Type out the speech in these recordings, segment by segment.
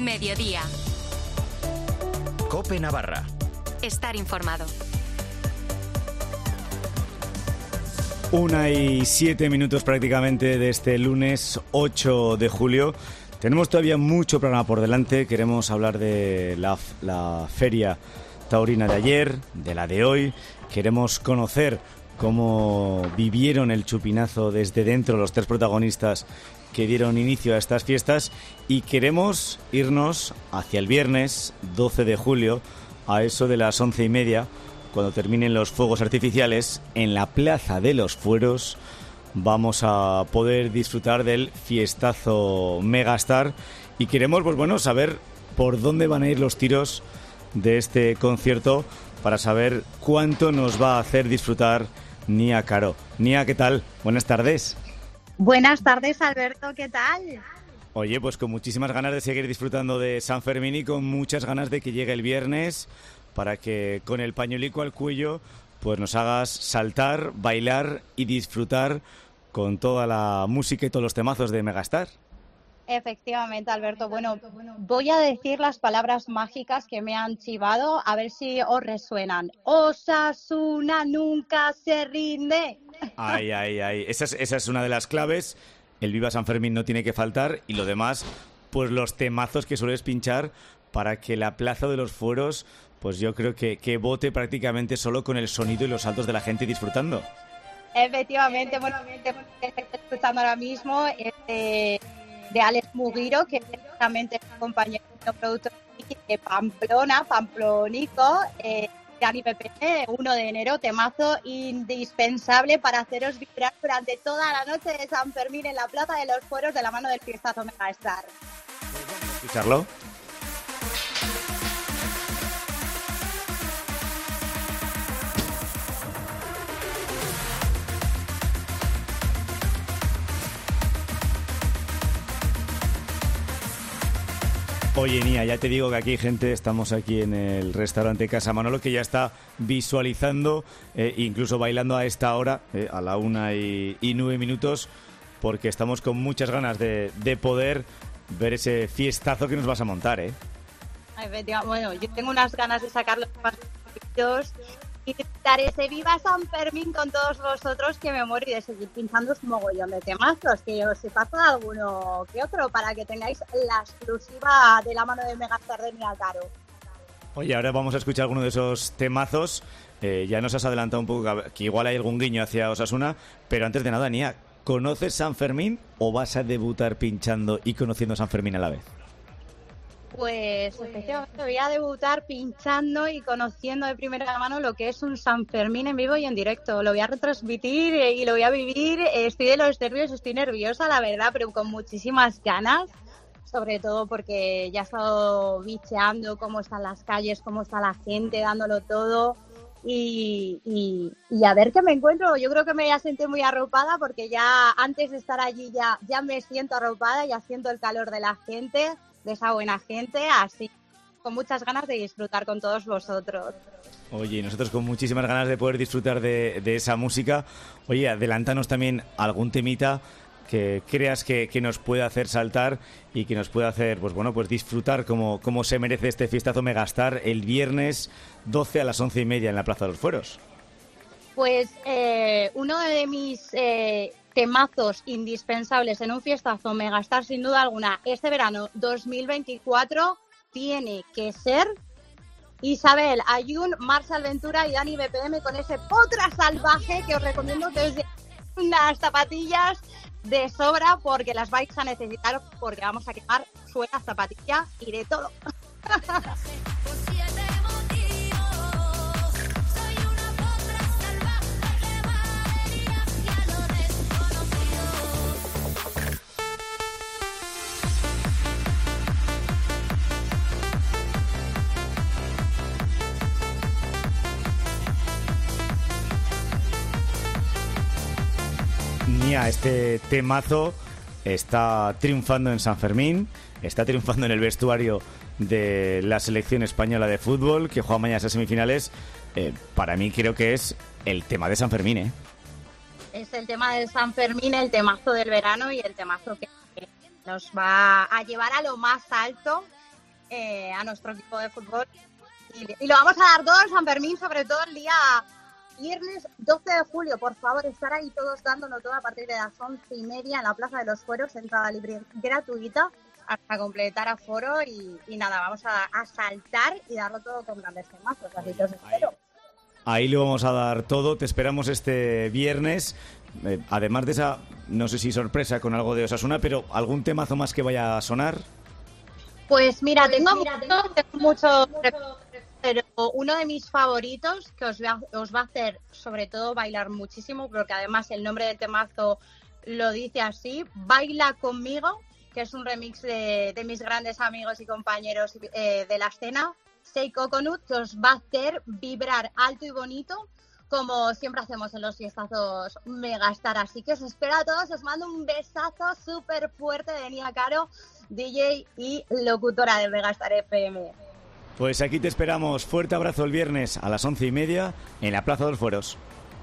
Mediodía. COPE Navarra. Estar informado. 1:07 prácticamente de este lunes 8 de julio. Tenemos todavía mucho programa por delante. Queremos hablar de la feria taurina de ayer, de la de hoy. Queremos conocer cómo vivieron el chupinazo desde dentro los tres protagonistas que dieron inicio a estas fiestas, y queremos irnos hacia el viernes 12 de julio a eso de las 11:30, cuando terminen los fuegos artificiales. En la Plaza de los Fueros vamos a poder disfrutar del fiestazo Megastar, y queremos saber por dónde van a ir los tiros de este concierto para saber cuánto nos va a hacer disfrutar Nia Caro. Nia, ¿qué tal? Buenas tardes. Buenas tardes, Alberto, ¿qué tal? Oye, pues con muchísimas ganas de seguir disfrutando de San Fermín y con muchas ganas de que llegue el viernes para que con el pañuelico al cuello pues nos hagas saltar, bailar y disfrutar con toda la música y todos los temazos de Megastar. Efectivamente, Alberto. Bueno, voy a decir las palabras mágicas que me han chivado, a ver si os resuenan. Osasuna nunca se rinde. Ay. Esa es una de las claves. El Viva San Fermín no tiene que faltar, y lo demás, pues los temazos que sueles pinchar para que la Plaza de los Fueros, pues yo creo que bote prácticamente solo con el sonido y los saltos de la gente disfrutando. Efectivamente, estoy escuchando ahora mismo de Alex Mugiro, que es precisamente el compañero productor de Pamplónico, Dani Pepe, 1 de enero, temazo indispensable para haceros vibrar durante toda la noche de San Fermín en la Plaza de los Fueros de la mano del fiestazo Megastar. ¿Escucharlo? Oye, Nia, ya te digo que aquí hay gente, estamos aquí en el restaurante Casa Manolo, que ya está visualizando, incluso bailando a esta hora, a la 1:09, porque estamos con muchas ganas de poder ver ese fiestazo que nos vas a montar, ¿eh? Efectivamente, bueno, yo tengo unas ganas de sacar los partidos y gritar ese Viva San Fermín con todos vosotros, que me muero, y de seguir pinchando un mogollón de temazos, que os he pasado alguno que otro para que tengáis la exclusiva de la mano de Megastar de Nia Caro. Oye, ahora vamos a escuchar alguno de esos temazos. Ya nos has adelantado un poco que igual hay algún guiño hacia Osasuna, pero antes de nada, Nia, ¿conoces San Fermín o vas a debutar pinchando y conociendo San Fermín a la vez? Pues efectivamente voy a debutar pinchando y conociendo de primera mano lo que es un San Fermín en vivo y en directo. Lo voy a retransmitir y lo voy a vivir. Estoy de los nervios, estoy nerviosa, la verdad, pero con muchísimas ganas. Sobre todo porque ya he estado bicheando cómo están las calles, cómo está la gente, dándolo todo. Y a ver qué me encuentro. Yo creo que me voy a sentir muy arropada, porque ya antes de estar allí ya me siento arropada, ya siento el calor de la gente, de esa buena gente, así con muchas ganas de disfrutar con todos vosotros. Oye, nosotros con muchísimas ganas de poder disfrutar de esa música. Oye, adelántanos también algún temita que creas que nos puede hacer saltar y que nos puede hacer pues disfrutar como se merece este fiestazo Megastar el viernes 12 a las 11:30 en la Plaza de los Fueros. Pues uno de mis temazos indispensables en un fiestazo Megastar, sin duda alguna, este verano 2024, tiene que ser Isabel Ayun, Marshall Ventura y Dani BPM con ese Potra Salvaje, que os recomiendo desde unas zapatillas de sobra, porque las vais a necesitar, porque vamos a quemar suelas, zapatillas y de todo. Nia, este temazo está triunfando en San Fermín, está triunfando en el vestuario de la selección española de fútbol, que juega mañana a semifinales. Para mí creo que es el tema de San Fermín, ¿eh? Es el tema de San Fermín, el temazo del verano y el temazo que nos va a llevar a lo más alto a nuestro equipo de fútbol. Y lo vamos a dar todo en San Fermín, sobre todo el día viernes 12 de julio. Por favor, estar ahí todos dándolo todo a partir de las 11:30 en la Plaza de los Fueros, entrada libre gratuita hasta completar aforo y nada, vamos a saltar y darlo todo con grandes temazos, así que os espero. Ahí lo vamos a dar todo, te esperamos este viernes. Además de esa, no sé si sorpresa con algo de Osasuna, pero ¿algún temazo más que vaya a sonar? Pues mira, tengo mucho, pero uno de mis favoritos que os va a hacer sobre todo bailar muchísimo, porque además el nombre del temazo lo dice así, Baila Conmigo, que es un remix de mis grandes amigos y compañeros de la escena, Say Coconut, que os va a hacer vibrar alto y bonito, como siempre hacemos en los fiestazos Megastar. Así que os espero a todos, os mando un besazo súper fuerte de Nia Caro, DJ y locutora de Megastar FM. Pues aquí te esperamos. Fuerte abrazo el viernes a las 11:30 en la Plaza de los Fueros.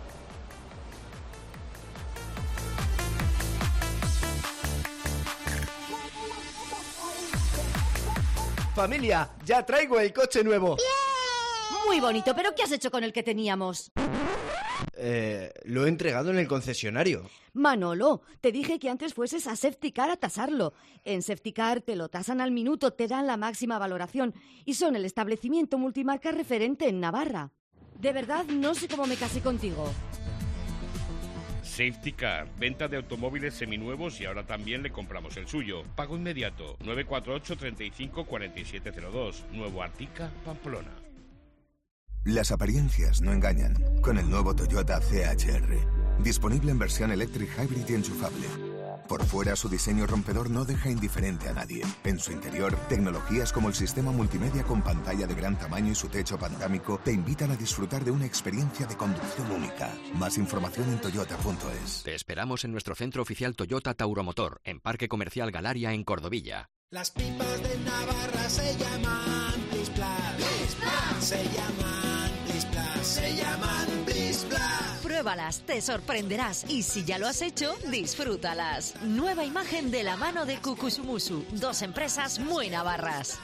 Familia, ya traigo el coche nuevo. Muy bonito, pero ¿qué has hecho con el que teníamos? Lo he entregado en el concesionario. Manolo, te dije que antes fueses a Safetycar a tasarlo. En Safetycar te lo tasan al minuto, te dan la máxima valoración y son el establecimiento multimarca referente en Navarra. De verdad, no sé cómo me casé contigo. Safetycar, venta de automóviles seminuevos y ahora también le compramos el suyo. Pago inmediato, 948 35 4702, Nuevo Artica, Pamplona. Las apariencias no engañan. Con el nuevo Toyota CHR. Disponible en versión Electric Hybrid y enchufable. Por fuera, su diseño rompedor no deja indiferente a nadie. En su interior, tecnologías como el sistema multimedia con pantalla de gran tamaño y su techo panorámico te invitan a disfrutar de una experiencia de conducción única. Más información en toyota.es. Te esperamos en nuestro centro oficial Toyota Tauromotor, en Parque Comercial Galaria, en Cordovilla. Las pipas de Navarra se llaman Plis Plas. Plis Plas. Se llaman Plis Plas. Se llaman Plis Plas. Pruébalas, te sorprenderás y si ya lo has hecho, disfrútalas. Nueva imagen de la mano de Kukusumusu, 2 empresas muy navarras.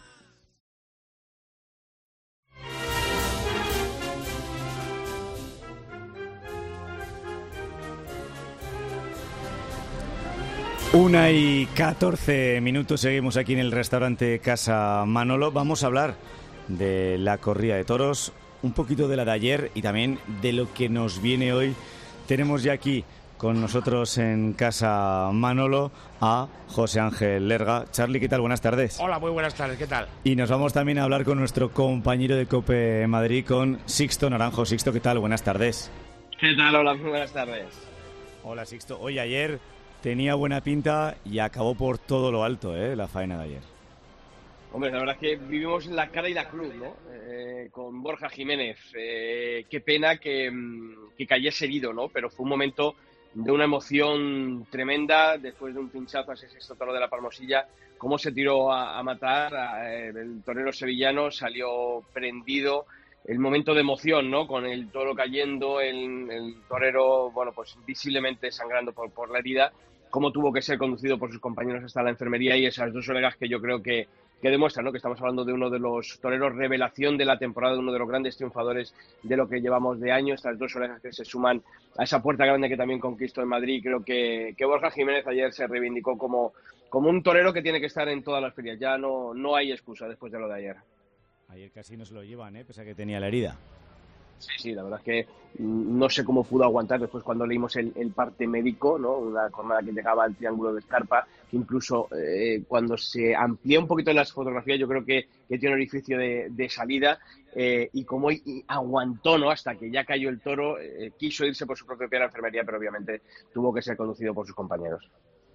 Una y 14 minutos, seguimos aquí en el restaurante Casa Manolo. Vamos a hablar de la corrida de toros, un poquito de la de ayer y también de lo que nos viene hoy. Tenemos ya aquí con nosotros en Casa Manolo a José Ángel Lerga. Charly, ¿qué tal? Buenas tardes. Hola, muy buenas tardes, ¿qué tal? Y nos vamos también a hablar con nuestro compañero de COPE Madrid, con Sixto Naranjo. Sixto, ¿qué tal? Buenas tardes. ¿Qué tal? Hola, muy buenas tardes. Hola, Sixto. Oye, ayer tenía buena pinta y acabó por todo lo alto, la faena de ayer. Hombre, la verdad es que vivimos la cara y la cruz, ¿no? Con Borja Jiménez. Qué pena que cayese herido, ¿no? Pero fue un momento de una emoción tremenda después de un pinchazo a ese sexto toro de la Palmosilla. Cómo se tiró a matar. El torero sevillano salió prendido. El momento de emoción, ¿no? Con el toro cayendo, el torero, bueno, pues visiblemente sangrando por la herida. Cómo tuvo que ser conducido por sus compañeros hasta la enfermería y esas 2 olegas que yo creo que demuestran, ¿no? Que estamos hablando de uno de los toreros revelación de la temporada, de uno de los grandes triunfadores de lo que llevamos de año. Estas 2 olegas que se suman a esa puerta grande que también conquistó en Madrid. Creo que Borja Jiménez ayer se reivindicó como un torero que tiene que estar en todas las ferias. Ya no hay excusa después de lo de ayer. Ayer casi no se lo llevan, pese a que tenía la herida. Sí, la verdad es que no sé cómo pudo aguantar después cuando leímos el parte médico, ¿no? Una jornada que llegaba al triángulo de escarpa, que incluso cuando se amplía un poquito en las fotografías, yo creo que tiene un orificio de salida, y como aguantó, ¿no? Hasta que ya cayó el toro, quiso irse por su propio pie a la enfermería, pero obviamente tuvo que ser conducido por sus compañeros.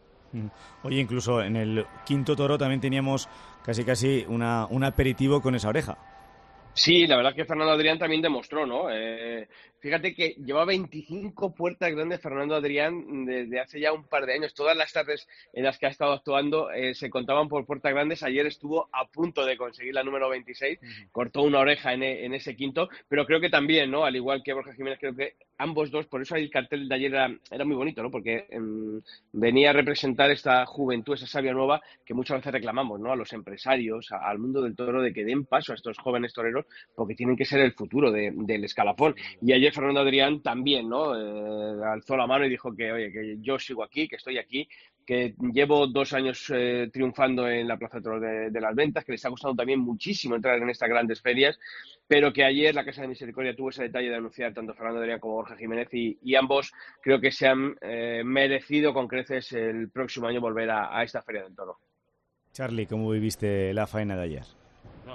Oye, incluso en el quinto toro también teníamos casi un aperitivo con esa oreja. Sí, la verdad que Fernando Adrián también demostró, ¿no? Fíjate que lleva 25 puertas grandes Fernando Adrián desde hace ya un par de años. Todas las tardes en las que ha estado actuando se contaban por puertas grandes. Ayer estuvo a punto de conseguir la número 26, cortó una oreja en ese quinto, pero creo que también, ¿no? Al igual que Borja Jiménez, creo que ambos dos, por eso el cartel de ayer era muy bonito, ¿no? Porque venía a representar esta juventud, esa savia nueva que muchas veces reclamamos, ¿no? A los empresarios, al mundo del toro, de que den paso a estos jóvenes toreros porque tienen que ser el futuro del escalafón. Y ayer Fernando Adrián también, ¿no? Alzó la mano y dijo que, oye, que yo sigo aquí, que estoy aquí, que llevo 2 años triunfando en la Plaza de Toros de las Ventas, que les ha costado también muchísimo entrar en estas grandes ferias, pero que ayer la Casa de Misericordia tuvo ese detalle de anunciar tanto Fernando Adrián como Borja Jiménez y ambos creo que se han merecido con creces el próximo año volver a esta Feria del Toro. Charlie, ¿cómo viviste la faena de ayer? No,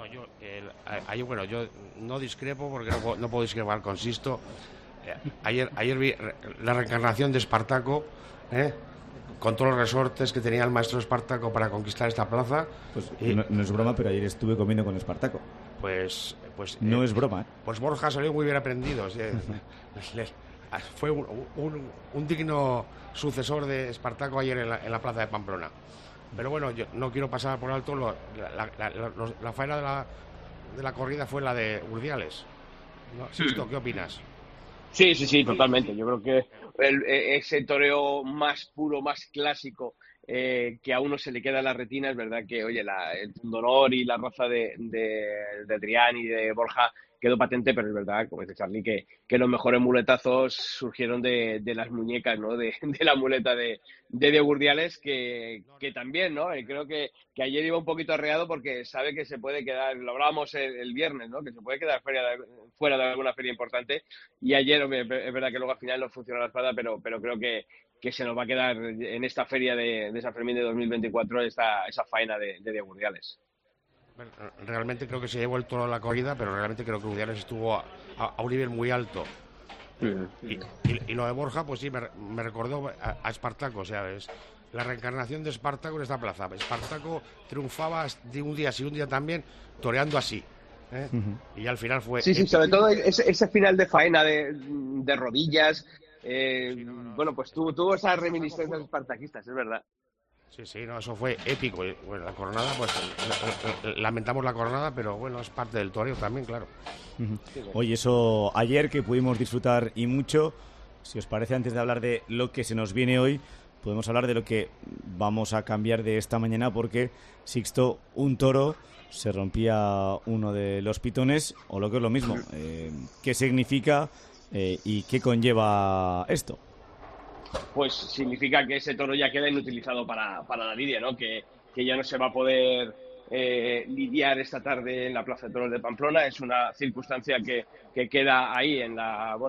yo no discrepo porque no puedo discrepar con Sisto. Ayer vi la reencarnación de Espartaco, con todos los resortes que tenía el maestro Espartaco para conquistar esta plaza. Pues no es broma, pero ayer estuve comiendo con Espartaco. Pues no es broma. Pues Borja salió muy bien aprendido. Fue un digno sucesor de Espartaco ayer en la plaza de Pamplona. Pero bueno, yo no quiero pasar por alto la faena de la corrida fue la de Urdiales. ¿No? Sisto, ¿qué opinas? Sí, totalmente. Yo creo que ese toreo más puro, más clásico, que a uno se le queda en la retina, es verdad que, oye, el pundonor y la raza de Adrián y de Borja quedó patente, pero es verdad, como dice Charlie, que los mejores muletazos surgieron de las muñecas, ¿no? De la muleta de Diego Urdiales, que también, ¿no? Creo que ayer iba un poquito arreado porque sabe que se puede quedar, lo hablábamos el viernes, ¿no? Que se puede quedar fuera de alguna feria importante, y ayer, es verdad que luego al final no funcionó la espada, pero creo que se nos va a quedar en esta feria de San Fermín de 2024 esa faena de Diego Urdiales. Realmente creo que se llevó el toro a la corrida, pero realmente creo que Urdiales estuvo a un nivel muy alto. Y lo de Borja, pues sí, me recordó a Espartaco, o sea, es la reencarnación de Espartaco en esta plaza. Espartaco triunfaba de un día sí, un día también, toreando así. Y al final fue... Sí, sobre todo ese final de faena de rodillas, bueno, pues tuvo esas reminiscencias espartaquistas, es verdad. Sí, no, eso fue épico. Bueno, la coronada, pues lamentamos la coronada, pero bueno, es parte del toreo también, claro. Oye, eso ayer que pudimos disfrutar y mucho, si os parece, antes de hablar de lo que se nos viene hoy, podemos hablar de lo que vamos a cambiar de esta mañana, porque Sixto, un toro, se rompía uno de los pitones, o lo que es lo mismo, ¿qué significa y qué conlleva esto? Pues significa que ese toro ya queda inutilizado para la lidia, ¿no? Que ya no se va a poder lidiar esta tarde en la Plaza de Toros de Pamplona. Es una circunstancia que queda ahí en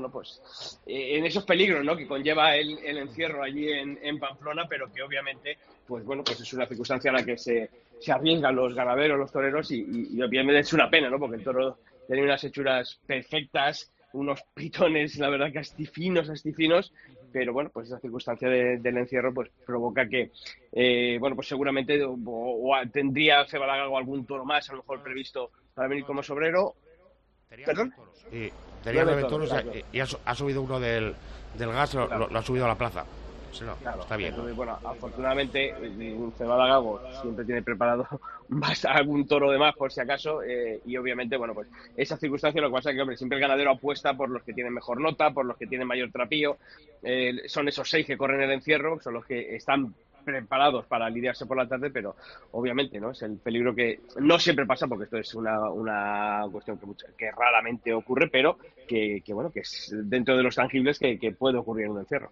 en esos peligros, ¿no? Que conlleva el encierro allí en Pamplona, pero que obviamente, pues bueno, pues es una circunstancia a la que se arriesgan los ganaderos, los toreros, y obviamente es una pena, ¿no? Porque el toro tenía unas hechuras perfectas, unos pitones, la verdad, que astifinos, pero bueno, pues esa circunstancia del encierro pues provoca que, bueno, pues seguramente tendría Cebalaga algún toro más, a lo mejor previsto para venir como sobrero. ¿Perdón? Sí, tenía 9 toros y ha subido uno del gas, lo ha subido a la plaza. Sí, no, claro, está bien. Entonces, bueno, afortunadamente Cebalaga siempre tiene preparado algún toro de más por si acaso, y obviamente, bueno, pues esa circunstancia, lo que pasa es que, hombre, siempre el ganadero apuesta por los que tienen mejor nota, por los que tienen mayor trapío, son esos 6 que corren el encierro, son los que están preparados para lidiarse por la tarde, pero obviamente, ¿no? Es el peligro que no siempre pasa, porque esto es una cuestión que raramente ocurre, pero que bueno, que es dentro de los tangibles que puede ocurrir en un encierro.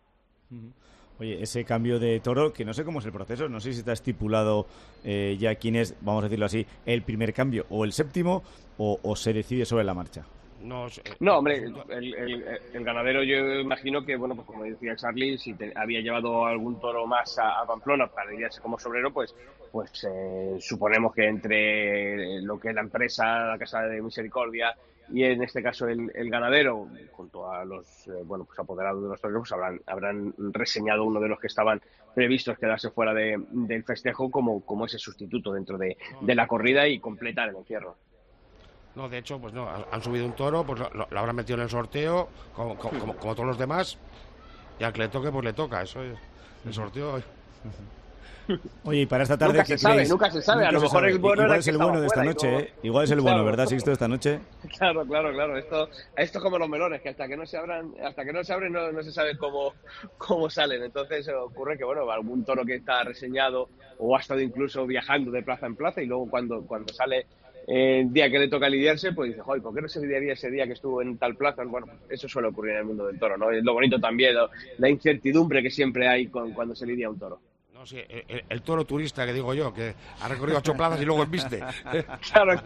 Oye, ese cambio de toro, que no sé cómo es el proceso, no sé si está estipulado ya quién es, vamos a decirlo así, el primer cambio o el séptimo, o se decide sobre la marcha. No, hombre, el ganadero, yo imagino que, bueno, pues como decía Charlie, si había llevado algún toro más a Pamplona para lidiarse como sobrero, pues suponemos que entre lo que es la empresa, la Casa de Misericordia, y en este caso el ganadero, junto a los pues apoderados de los toreros, pues habrán reseñado uno de los que estaban previstos quedarse fuera del festejo como ese sustituto dentro de la corrida y completar el encierro. No, de hecho, pues no, han subido un toro, pues lo habrán metido en el sorteo, como todos los demás, y al que le toque, pues le toca, eso es el sorteo. Oye, y para esta tarde, nunca se sabe, a lo mejor el bueno igual es el bueno de esta noche, Igual es el bueno, ¿verdad, Sixto, esta noche? Claro. Esto es como los melones, que hasta que no se abren no se sabe cómo salen. Entonces ocurre que, bueno, algún toro que está reseñado o ha estado incluso viajando de plaza en plaza, y luego cuando sale el día que le toca lidiarse, pues dice, joder, ¿por qué no se lidiaría ese día que estuvo en tal plaza? Bueno, eso suele ocurrir en el mundo del toro, ¿no? Es lo bonito también, la incertidumbre que siempre hay cuando se lidia un toro. No, sí, el toro turista, que digo yo, que ha recorrido 8 plazas y luego embiste. Claro.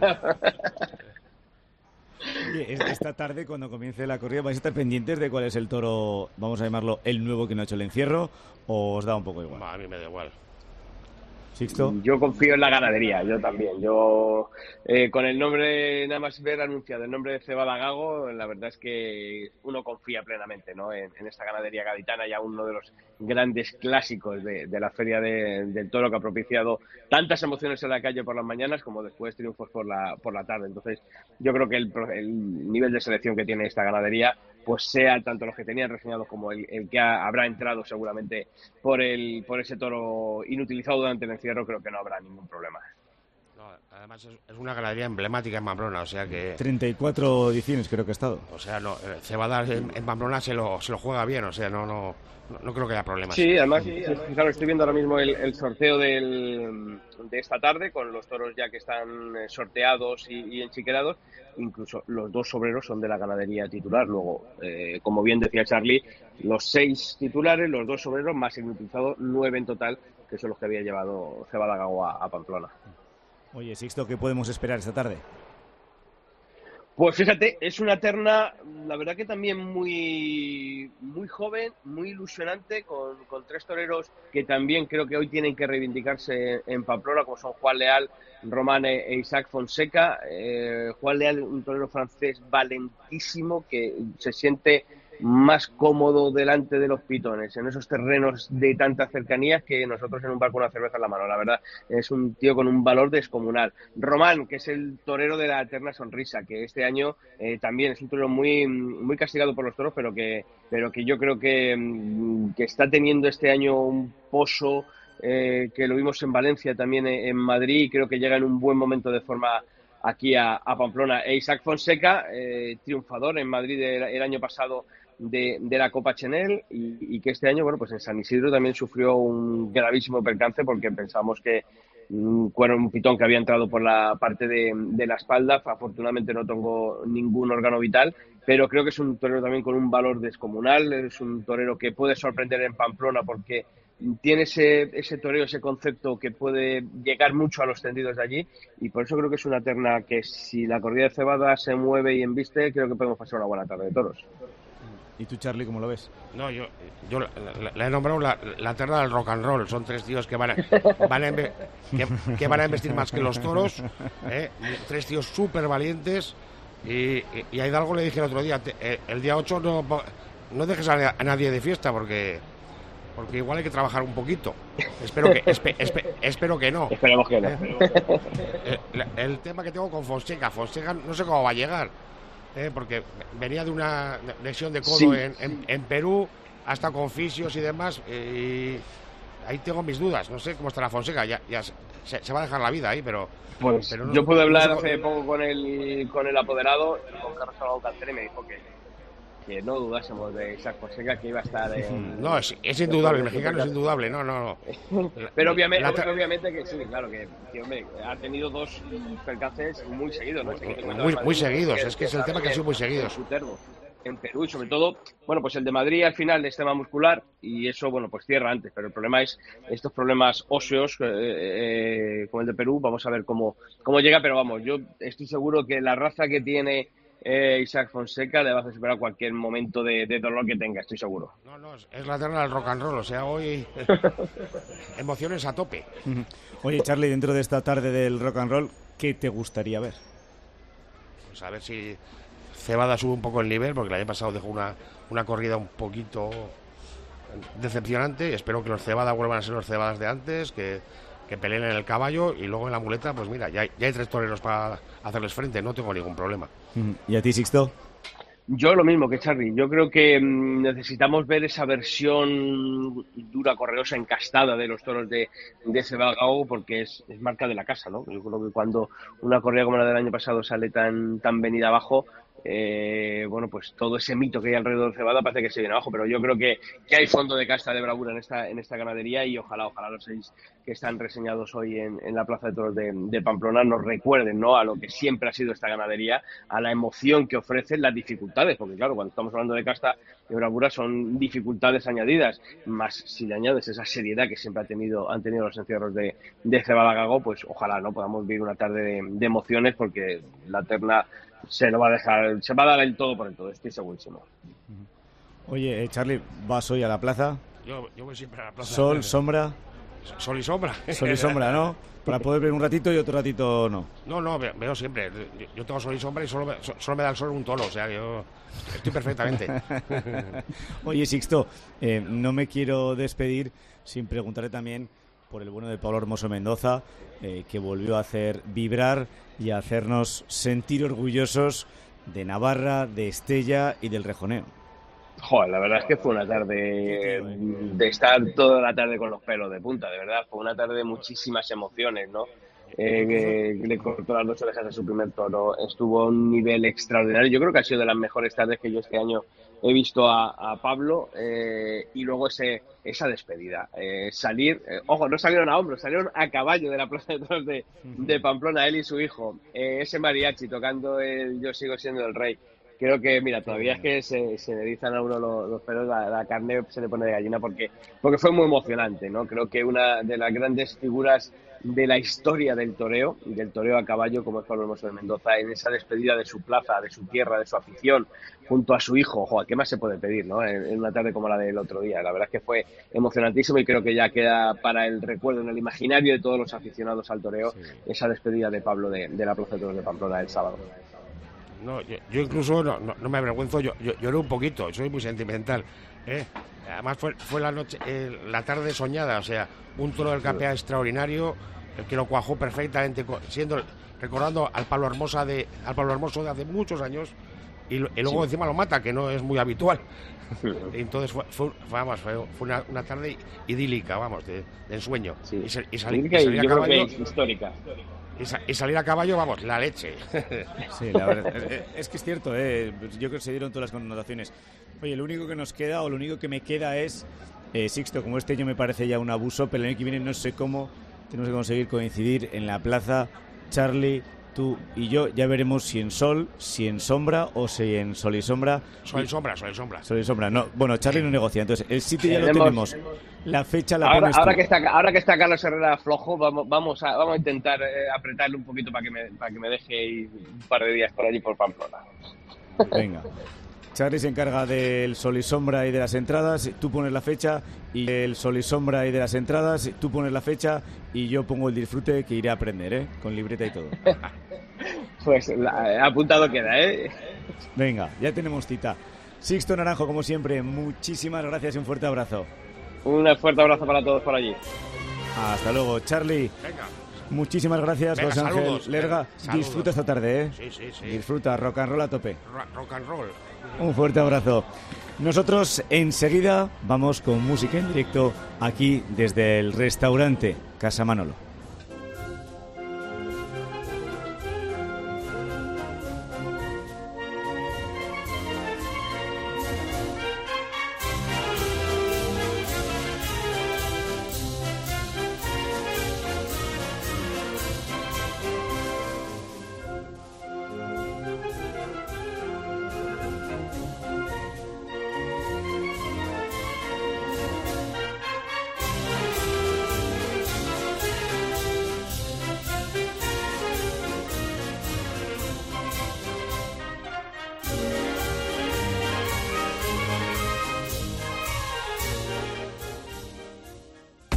Oye, esta tarde, cuando comience la corrida, ¿vais a estar pendientes de cuál es el toro, vamos a llamarlo, el nuevo que no ha hecho el encierro, o os da un poco igual? A mí me da igual. ¿Sixto? Yo confío en la ganadería, yo también. Yo, con el nombre, nada más ver anunciado, el nombre de Cebada Gago, la verdad es que uno confía plenamente, ¿no? en esta ganadería gaditana, ya uno de los grandes clásicos de la Feria del Toro, que ha propiciado tantas emociones en la calle por las mañanas como después triunfos por la tarde. Entonces, yo creo que el nivel de selección que tiene esta ganadería, pues sea tanto los que tenían reseñados como el que habrá entrado seguramente por ese toro inutilizado durante el encierro, creo que no habrá ningún problema. No, además es una ganadería emblemática en Pamplona, o sea que... 34 ediciones creo que ha estado. O sea, no, Cebada en Pamplona se lo juega bien, o sea, no creo que haya problemas. Sí, además, claro, estoy viendo ahora mismo el sorteo de esta tarde, con los toros ya que están sorteados y enchiquerados. Incluso los 2 sobreros son de la ganadería titular. Luego, como bien decía Charlie, los 6 titulares, los 2 sobreros, más inutilizado, 9 en total, que son los que había llevado Cebada Gago a Pamplona. Oye, Sixto, ¿qué podemos esperar esta tarde? Pues fíjate, es una terna, la verdad que también muy joven, muy ilusionante, con 3 toreros que también creo que hoy tienen que reivindicarse en Pamplona, como son Juan Leal, Román e Isaac Fonseca. Juan Leal, un torero francés valentísimo, que se siente más cómodo delante de los pitones, en esos terrenos de tanta cercanía, que nosotros en un bar con una cerveza en la mano. La verdad, es un tío con un valor descomunal. Román, que es el torero de la eterna sonrisa, que este año también es un torero muy castigado por los toros, pero que yo creo que está teniendo este año un pozo, que lo vimos en Valencia, también en Madrid, y creo que llega en un buen momento de forma aquí a Pamplona. E Isaac Fonseca, triunfador en Madrid el año pasado de la Copa Chenel, y que este año, bueno, pues en San Isidro también sufrió un gravísimo percance, porque pensamos que era un pitón que había entrado por la parte de la espalda. Afortunadamente no tocó ningún órgano vital, pero creo que es un torero también con un valor descomunal. Es un torero que puede sorprender en Pamplona, porque tiene ese toreo, ese concepto que puede llegar mucho a los tendidos de allí, y por eso creo que es una terna que, si la corrida de Cebada se mueve y embiste, creo que podemos pasar una buena tarde de toros. ¿Y tú, Charlie, cómo lo ves? No, yo la he nombrado la terna del rock and roll. Son 3 tíos que van a investir más que los toros, 3 tíos súper valientes, y a Hidalgo le dije el otro día, el día 8 no dejes a nadie de fiesta, porque igual hay que trabajar un poquito. Espero que no. Esperemos que no. El tema que tengo con Fonseca no sé cómo va a llegar, porque venía de una lesión de codo, sí, en Perú, hasta con fisios y demás, y ahí tengo mis dudas. No sé cómo estará Fonseca, ya se va a dejar la vida ahí, pero no, yo pude hablar hace poco con el apoderado, con Carlos Salvador Cantera, y me dijo que no dudásemos de Isaac Fonseca, que iba a estar No, es indudable, el mexicano es indudable, no. Pero obviamente que sí, claro, que hombre, ha tenido 2 percances muy seguidos, ¿no? Muy seguidos, es que es el tema que ha sido muy seguidos. En Perú, y sobre todo, bueno, pues el de Madrid al final es tema muscular, y eso, bueno, pues cierra antes, pero el problema es estos problemas óseos, como el de Perú. Vamos a ver cómo llega, pero vamos, yo estoy seguro que la raza que tiene Isaac Fonseca le va a superar cualquier momento de dolor que tenga, estoy seguro. No, es la terna del rock and roll, o sea, hoy emociones a tope. Oye, Charlie, dentro de esta tarde del rock and roll, ¿qué te gustaría ver? Pues a ver si Cebada sube un poco el nivel, porque el año pasado dejó una corrida un poquito decepcionante. Espero que los Cebada vuelvan a ser los Cebadas de antes, que que peleen en el caballo y luego en la muleta, pues mira, ya hay 3 toreros para hacerles frente, no tengo ningún problema. ¿Y a ti, Sixto? Yo lo mismo que Charly. Yo creo que necesitamos ver esa versión dura, correosa, encastada de los toros de Cebada-Gago, porque es marca de la casa, ¿no? Yo creo que cuando una corrida como la del año pasado sale tan venida abajo, bueno, pues todo ese mito que hay alrededor de Cebada parece que se viene abajo, pero yo creo que hay fondo de casta de bravura en esta ganadería, y ojalá los 6 que están reseñados hoy en la Plaza de Toros de Pamplona nos recuerden, ¿no?, a lo que siempre ha sido esta ganadería, a la emoción que ofrecen, las dificultades, porque claro, cuando estamos hablando de casta de bravura son dificultades añadidas, más si le añades esa seriedad que siempre han tenido los encierros de Cebada-Gago, pues ojalá no podamos vivir una tarde de emociones, porque la terna se va a dar el todo por el todo, estoy segurísimo. Oye, Charly, ¿vas hoy a la plaza? Yo voy siempre a la plaza. ¿Sol, sombra? Sol y sombra. Sol y sombra, ¿no? Para poder ver un ratito y otro ratito no. No, veo siempre. Yo tengo sol y sombra y solo me da el sol un toro, o sea, yo estoy perfectamente. Oye, Sixto, no me quiero despedir sin preguntarle también por el bueno de Pablo Hermoso Mendoza, que volvió a hacer vibrar y a hacernos sentir orgullosos de Navarra, de Estella y del rejoneo. Joder, la verdad es que fue una tarde de estar toda la tarde con los pelos de punta, de verdad. Fue una tarde de muchísimas emociones, ¿no? Le cortó las 2 orejas a su primer toro, estuvo a un nivel extraordinario. Yo creo que ha sido de las mejores tardes que yo este año he visto a Pablo, y luego esa despedida, salir, ojo, no salieron a hombros, salieron a caballo de la Plaza de Toros de Pamplona, él y su hijo, ese mariachi tocando el Yo sigo siendo el rey. Creo que, mira, todavía es que se le erizan a uno los pelos, la carne se le pone de gallina, porque fue muy emocionante, ¿no? Creo que una de las grandes figuras de la historia del toreo a caballo, como es Pablo Hermoso de Mendoza, en esa despedida de su plaza, de su tierra, de su afición, junto a su hijo. Joder, ¿qué más se puede pedir, no? En una tarde como la del otro día. La verdad es que fue emocionantísimo, y creo que ya queda para el recuerdo, en el imaginario de todos los aficionados al toreo, esa despedida de Pablo de la Plaza de Toros de Pamplona el sábado. No, yo incluso no me avergüenzo, yo lloré un poquito, soy muy sentimental, ¿eh? Además fue la noche, la tarde soñada, o sea, un toro del Capea extraordinario, el que lo cuajó perfectamente, recordando al Pablo Hermoso de hace muchos años, y luego encima lo mata, que no es muy habitual. Entonces fue una tarde idílica, vamos, de ensueño. Sí. Y salir a caballo, histórica. Y salir a caballo, vamos, la leche. Sí, la verdad. Es que es cierto, yo creo que se dieron todas las connotaciones. Oye, lo único que nos queda, o lo único que me queda es, Sixto, como este año me parece ya un abuso, pero el año que viene no sé cómo tenemos que conseguir coincidir en la plaza, Charly, tú y yo. Ya veremos si en sol, si en sombra o si en sol y sombra. Sol y sombra. Sol y sombra, no. Bueno, Charly no negocia, entonces el sitio ya lo tenemos. La fecha la pones tú. Ahora que está Carlos Herrera flojo, vamos a intentar apretarle un poquito para que me deje ir un par de días por allí por Pamplona. Venga. Charly se encarga del sol y sombra y de las entradas, tú pones la fecha, y el sol y sombra y de las entradas, tú pones la fecha, y yo pongo el disfrute, que iré a aprender, con libreta y todo. Pues apuntado queda, Venga, ya tenemos cita. Sixto Naranjo, como siempre, muchísimas gracias y un fuerte abrazo. Un fuerte abrazo para todos por allí. Hasta luego, Charly. Venga. Muchísimas gracias, Venga, José Ángel saludos, Lerga. saludos. Disfruta esta tarde, Sí. Disfruta, rock and roll a tope. Rock and roll. Un fuerte abrazo. Nosotros enseguida vamos con música en directo aquí desde el restaurante Casa Manolo.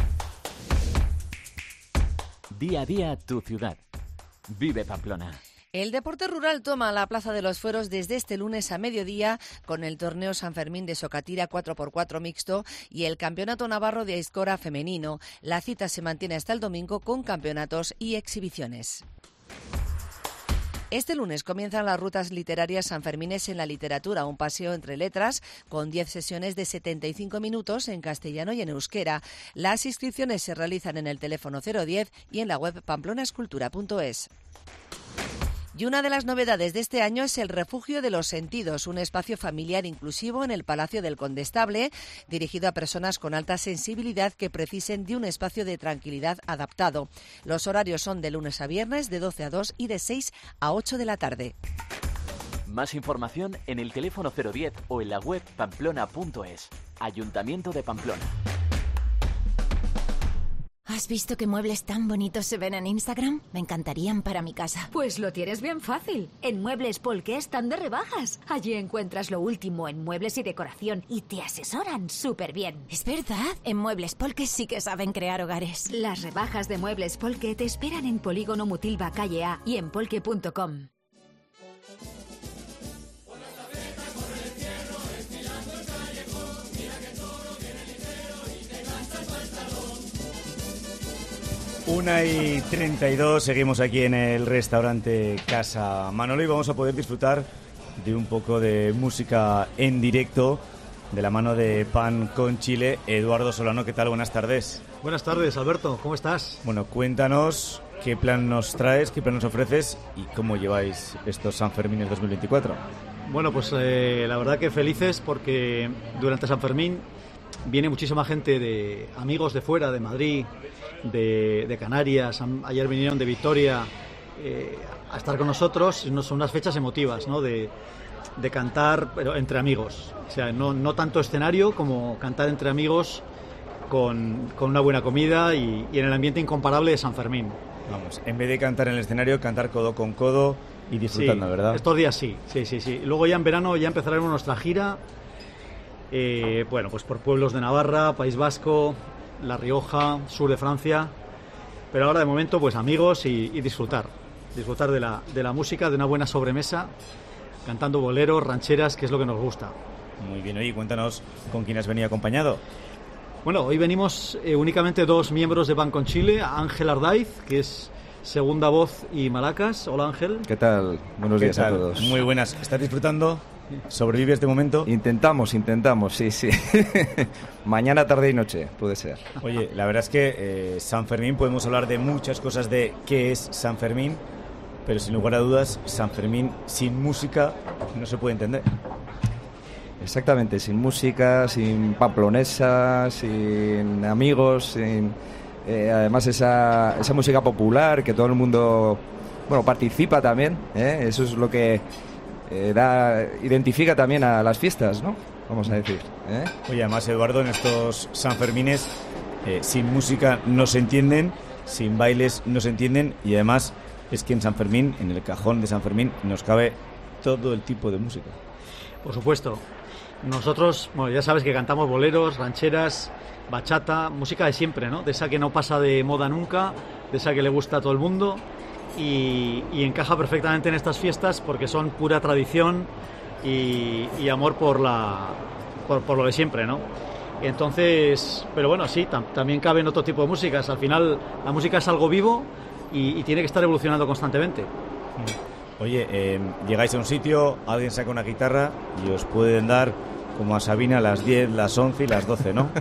Día a día tu ciudad. Vive Pamplona. El deporte rural toma la Plaza de los Fueros desde este lunes a mediodía con el torneo San Fermín de Socatira 4x4 mixto y el Campeonato Navarro de Aizkora femenino. La cita se mantiene hasta el domingo con campeonatos y exhibiciones. Este lunes comienzan las rutas literarias sanfermines en la literatura, un paseo entre letras con 10 sesiones de 75 minutos en castellano y en euskera. Las inscripciones se realizan en el teléfono 010 y en la web pamplonascultura.es. Y una de las novedades de este año es el Refugio de los Sentidos, un espacio familiar inclusivo en el Palacio del Condestable, dirigido a personas con alta sensibilidad que precisen de un espacio de tranquilidad adaptado. Los horarios son de lunes a viernes, de 12 a 2 y de 6 a 8 de la tarde. Más información en el teléfono 010 o en la web pamplona.es. Ayuntamiento de Pamplona. ¿Has visto qué muebles tan bonitos se ven en Instagram? Me encantarían para mi casa. Pues lo tienes bien fácil. En Muebles Polke están de rebajas. Allí encuentras lo último en muebles y decoración y te asesoran súper bien. ¿Es verdad? En Muebles Polke sí que saben crear hogares. Las rebajas de Muebles Polke te esperan en Polígono Mutilva Calle A y en polke.com. Una y 32, seguimos aquí en el restaurante Casa Manolo y vamos a poder disfrutar de un poco de música en directo de la mano de Pan con Chile. Eduardo Solano, ¿qué tal? Buenas tardes. Buenas tardes, Alberto, ¿cómo estás? Bueno, cuéntanos qué plan nos traes, qué plan nos ofreces y cómo lleváis estos San Fermín 2024. Bueno, pues la verdad que felices porque durante San Fermín viene muchísima gente, de amigos de fuera, de Madrid, de Canarias. Ayer vinieron de Vitoria a estar con nosotros. Son unas fechas emotivas, ¿no? De cantar, pero entre amigos. O sea, no tanto escenario como cantar entre amigos con una buena comida y en el ambiente incomparable de San Fermín. Vamos, en vez de cantar en el escenario, cantar codo con codo y disfrutando, sí, ¿verdad? Estos días sí. Luego ya en verano ya empezaremos nuestra gira. Bueno, pues por pueblos de Navarra, País Vasco, La Rioja, sur de Francia, pero ahora de momento pues amigos y disfrutar de la música, de una buena sobremesa, cantando boleros, rancheras, que es lo que nos gusta. Muy bien, oye, cuéntanos con quién has venido acompañado. Bueno, hoy venimos únicamente dos miembros de Pan con Chile, Ángel Ardaiz, que es segunda voz y maracas. Hola Ángel. ¿Qué tal? Buenos días a todos. Muy buenas, ¿estás disfrutando? ¿Sobrevives de momento? Intentamos, sí. Mañana, tarde y noche, puede ser. Oye, la verdad es que San Fermín, podemos hablar de muchas cosas de qué es San Fermín, pero sin lugar a dudas, San Fermín sin música no se puede entender. Exactamente, sin música, sin pamplonesa, sin amigos, sin además esa música popular que todo el mundo participa también, eso es lo que identifica también a las fiestas, ¿no? Vamos a decir. Oye, además, Eduardo, en estos Sanfermines sin música no se entienden, sin bailes no se entienden y además es que en San Fermín, en el cajón de San Fermín, nos cabe todo el tipo de música. Por supuesto. Nosotros, ya sabes que cantamos boleros, rancheras, bachata, música de siempre, ¿no? De esa que no pasa de moda nunca, de esa que le gusta a todo el mundo. Y encaja perfectamente en estas fiestas porque son pura tradición y amor por lo de siempre, ¿no? Entonces, pero bueno, sí, también caben otro tipo de músicas. Al final la música es algo vivo y tiene que estar evolucionando constantemente. Oye, llegáis a un sitio, alguien saca una guitarra y os pueden dar como a Sabina las 10, las 11 y las 12, ¿no?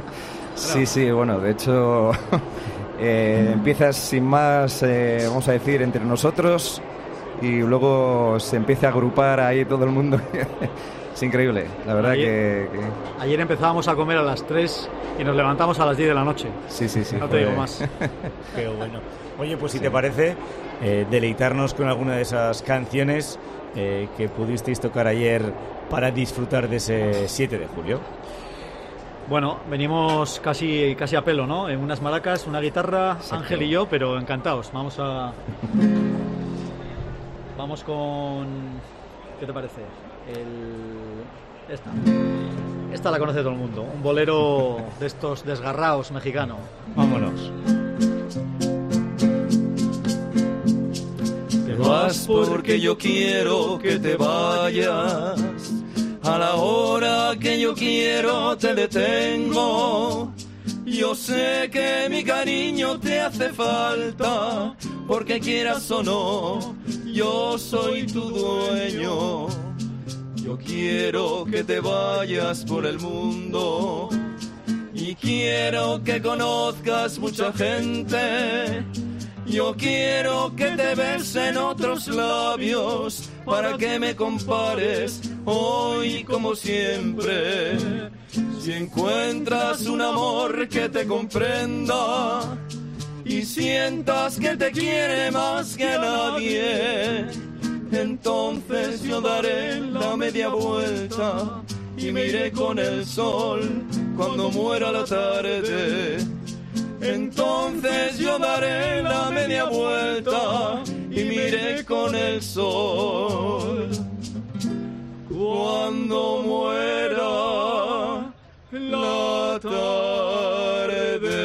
Sí, bueno, de hecho empiezas sin más, vamos a decir, entre nosotros y luego se empieza a agrupar ahí todo el mundo. Es increíble, la verdad que... Ayer empezábamos a comer a las 3 y nos levantamos a las 10 de la noche. Sí. No te digo más. Qué bueno. Oye, pues si te parece, deleitarnos con alguna de esas canciones que pudisteis tocar ayer para disfrutar de ese 7 de julio. Bueno, venimos casi a pelo, ¿no? En unas maracas, una guitarra, exacto. Ángel y yo, pero encantados. Vamos con... ¿Qué te parece? Esta la conoce todo el mundo. Un bolero de estos desgarraos mexicano. Vámonos. Te lo has porque yo quiero que te vayas. A la hora que yo quiero te detengo. Yo sé que mi cariño te hace falta, porque quieras o no, yo soy tu dueño. Yo quiero que te vayas por el mundo y quiero que conozcas mucha gente. Yo quiero que te besen otros labios para que me compares hoy como siempre. Si encuentras un amor que te comprenda y sientas que te quiere más que nadie, entonces yo daré la media vuelta y me iré con el sol cuando muera la tarde. Entonces yo daré la media vuelta y me iré con el sol cuando muera la tarde.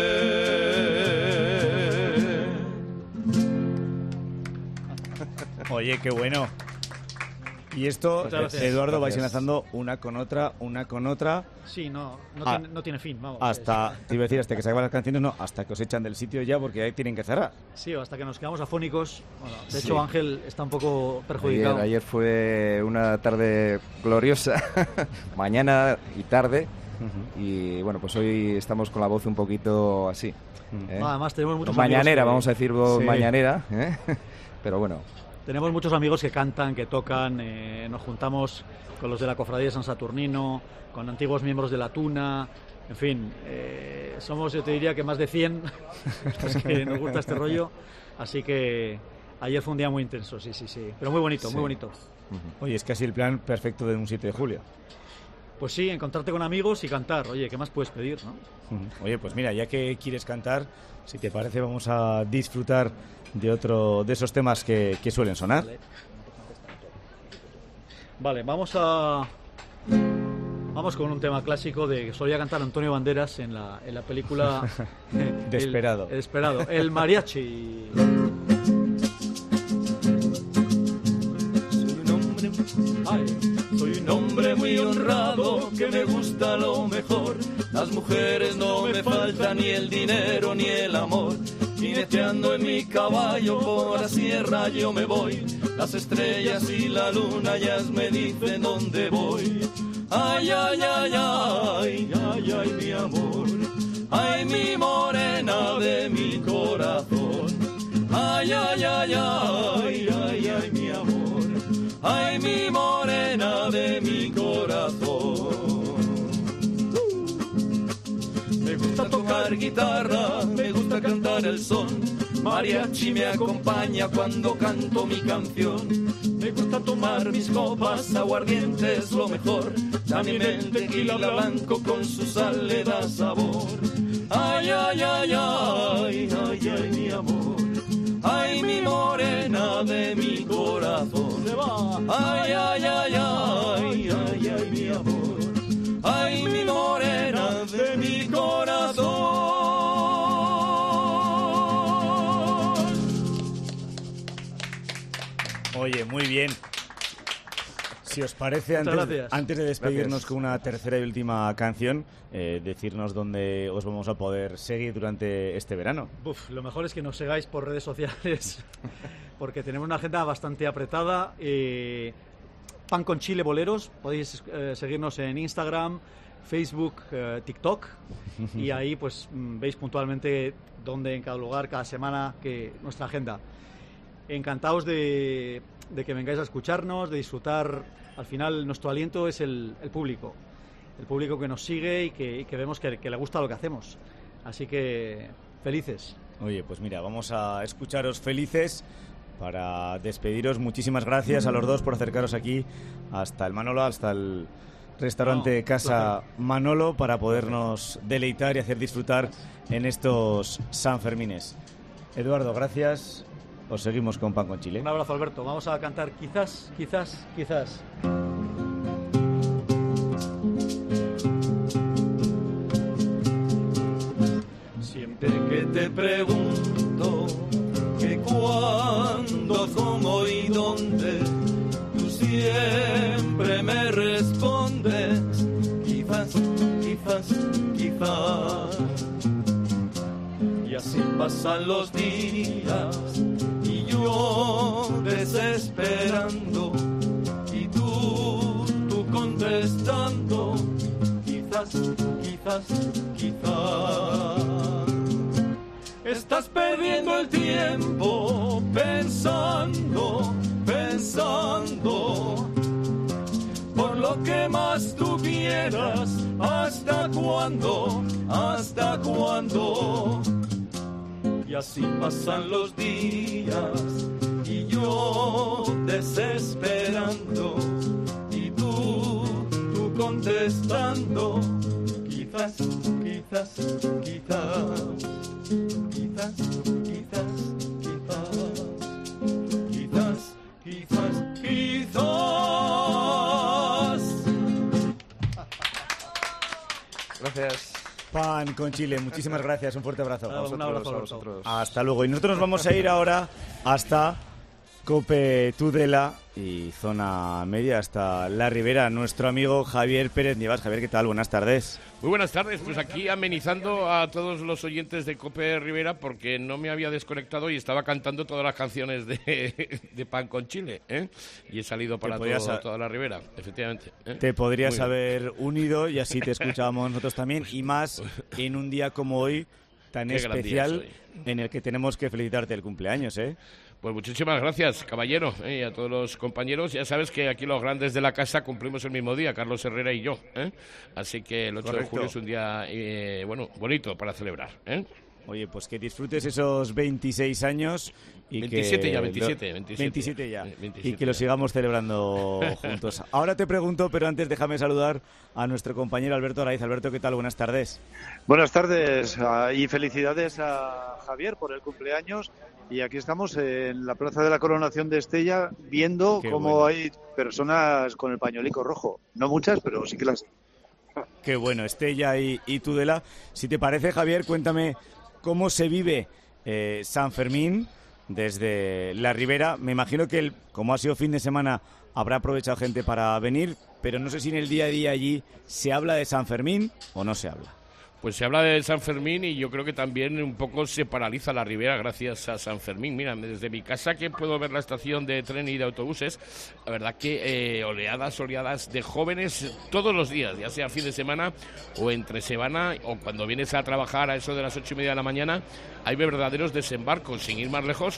Oye, qué bueno. Y esto, Eduardo, vais enlazando una con otra. Sí, no tiene fin, vamos. Hasta, te iba a decir, hasta que se acaban las canciones, no, hasta que os echan del sitio ya, porque ahí tienen que cerrar. Sí, o hasta que nos quedamos afónicos. Bueno, de hecho, Ángel está un poco perjudicado. Ayer fue una tarde gloriosa, mañana y tarde. Y bueno, pues hoy estamos con la voz un poquito así. Además tenemos muchos mañanera, amigos vamos a decir mañanera, pero bueno. Tenemos muchos amigos que cantan, que tocan, nos juntamos con los de la Cofradía de San Saturnino, con antiguos miembros de la Tuna, en fin, somos, yo te diría que más de 100 los que nos gusta este rollo, así que ayer fue un día muy intenso, sí, pero muy bonito, muy bonito. Oye, es casi el plan perfecto de un 7 de julio. Pues sí, encontrarte con amigos y cantar, oye, ¿qué más puedes pedir, no? Oye, pues mira, ya que quieres cantar, si te parece vamos a disfrutar de otro de esos temas que suelen sonar. Vale, vamos con un tema clásico de que solía cantar Antonio Banderas en la película Desperado. El mariachi. Soy un hombre muy honrado que me gusta lo mejor. Las mujeres no me faltan, ni el dinero ni el amor. Jineteando en mi caballo por la sierra yo me voy. Las estrellas y la luna ya me dicen dónde voy. Ay, ay, ay, ay, ay, ay, mi amor. Ay, mi morena de mi corazón. Ay, ay, ay, ay, ay, ay, mi amor. Ay, mi morena de mi corazón. Me gusta tocar guitarra, me gusta cantar el son. Mariachi me acompaña cuando canto mi canción. Me gusta tomar mis copas, aguardiente es lo mejor. También el tequila blanco con su sal le da sabor. Ay, ay, ay, ay, ay, ay, mi amor. Ay, mi morena de mi corazón. Ay, ay, ay, ay, ay, ay, mi amor. Ay, mi morena de mi corazón. Oye, muy bien. Si os parece, antes de despedirnos con una tercera y última canción, decirnos dónde os vamos a poder seguir durante este verano. Lo mejor es que nos sigáis por redes sociales, porque tenemos una agenda bastante apretada. Pan con Chile Boleros, podéis seguirnos en Instagram, Facebook, TikTok, y ahí pues veis puntualmente dónde en cada lugar, cada semana, que nuestra agenda. Encantados de que vengáis a escucharnos, de disfrutar. Al final nuestro aliento es el público que nos sigue y que vemos que le gusta lo que hacemos. Así que felices. Oye, pues mira, vamos a escucharos felices para despediros. Muchísimas gracias a los dos por acercaros aquí hasta el Manolo, hasta el restaurante Casa Manolo, para podernos deleitar y hacer disfrutar en estos Sanfermines. Eduardo, gracias. Os seguimos con Pan con Chile. Un abrazo, Alberto. Vamos a cantar quizás. Siempre que te pregunto que cuándo, cómo y dónde quizás. Y así pasan los días y yo desesperando y tú contestando, quizás, quizás, quizás. Estás perdiendo el tiempo pensando, pensando, por lo que más tú quieras. ¿Hasta cuándo? ¿Hasta cuándo? Y así pasan los días y yo desesperando y tú contestando, quizás, quizás, quizás, quizás, quizás, quizás, quizás, quizás. Gracias. Pan con chile, muchísimas gracias, un fuerte abrazo. Un abrazo a vosotros. Hasta luego. Y nosotros nos vamos a ir ahora hasta Cope Tudela y zona media, hasta La Ribera. Nuestro amigo Javier Pérez Nievas. Javier, ¿qué tal? Buenas tardes. Muy buenas tardes, pues aquí amenizando a todos los oyentes de Cope Ribera porque no me había desconectado y estaba cantando todas las canciones de Pan con Chile, ¿eh? Y he salido para toda La Ribera, efectivamente. Te podrías haber unido y así te escuchábamos nosotros también, y más en un día como hoy tan especial en el que tenemos que felicitarte el cumpleaños, ¿eh? Pues muchísimas gracias, caballero, y a todos los compañeros. Ya sabes que aquí los grandes de la casa cumplimos el mismo día, Carlos Herrera y yo, ¿eh? Así que el 8 de julio es un día, bonito para celebrar, ¿eh? Oye, pues que disfrutes esos 26 años y 27 que ya, 27 ya. 27 Y que lo sigamos celebrando juntos. Ahora te pregunto, pero antes déjame saludar a nuestro compañero Alberto Araiz. Alberto, ¿qué tal? Buenas tardes. Buenas tardes y felicidades a Javier por el cumpleaños. Y aquí estamos en la Plaza de la Coronación de Estella viendo cómo hay personas con el pañuelico rojo. No muchas, pero sí que las hay. Qué bueno, Estella y Tudela. Si te parece, Javier, cuéntame cómo se vive San Fermín desde La Ribera. Me imagino que, como ha sido fin de semana, habrá aprovechado gente para venir, pero no sé si en el día a día allí se habla de San Fermín o no se habla. Pues se habla de San Fermín y yo creo que también un poco se paraliza La Ribera gracias a San Fermín. Mira, desde mi casa que puedo ver la estación de tren y de autobuses, la verdad que oleadas de jóvenes todos los días, ya sea fin de semana o entre semana o cuando vienes a trabajar a eso de las 8:30 de la mañana, hay verdaderos desembarcos. Sin ir más lejos,